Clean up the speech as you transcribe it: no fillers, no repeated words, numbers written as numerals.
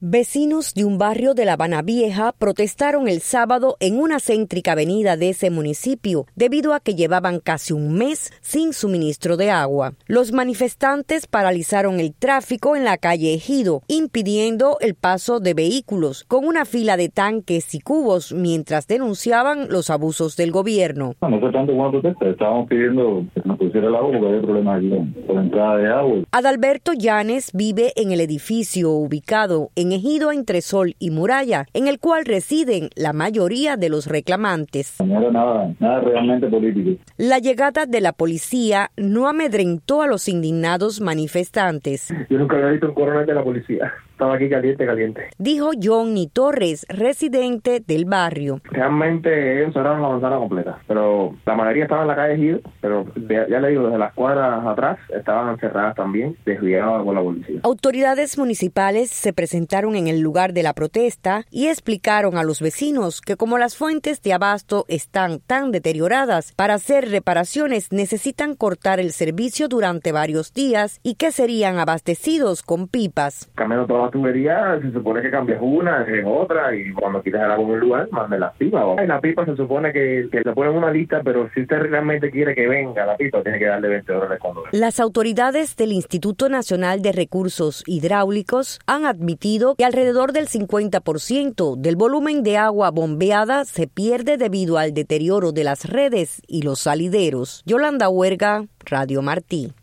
Vecinos de un barrio de La Habana Vieja protestaron el sábado en una céntrica avenida de ese municipio debido a que llevaban casi un mes sin suministro de agua. Los manifestantes paralizaron el tráfico en la calle Ejido, impidiendo el paso de vehículos con una fila de tanques y cubos mientras denunciaban los abusos del gobierno. No fue tanto una protesta, estábamos pidiendo que nos pusiera el agua porque había problemas aquí con la entrada de agua. Adalberto Llanes vive en el edificio ubicado en Ejido entre Sol y Muralla, en el cual residen la mayoría de los reclamantes. No era nada realmente político. La llegada de la policía no amedrentó a los indignados manifestantes. Yo nunca había visto un coronel de la policía. Estaba aquí caliente. Dijo Johnny Torres, residente del barrio. Realmente ellos cerraron la manzana completa, pero la mayoría estaba en la calle Ejido, pero ya le digo, desde las cuadras atrás estaban cerradas también, desviadas por la policía. Autoridades municipales se presentaron en el lugar de la protesta y explicaron a los vecinos que como las fuentes de abasto están tan deterioradas, para hacer reparaciones necesitan cortar el servicio durante varios días y que serían abastecidos con pipas. Cambiando todas las tuberías, se supone que cambias una, en otra, y cuando quitas el agua en un lugar, mande las pipas. En la pipa se supone que le ponen una lista, pero si usted realmente quiere que venga la pipa, tiene que darle $20 cuando venga. Las autoridades del Instituto Nacional de Recursos Hidráulicos han admitido que alrededor del 50% del volumen de agua bombeada se pierde debido al deterioro de las redes y los salideros. Yolanda Huerga, Radio Martí.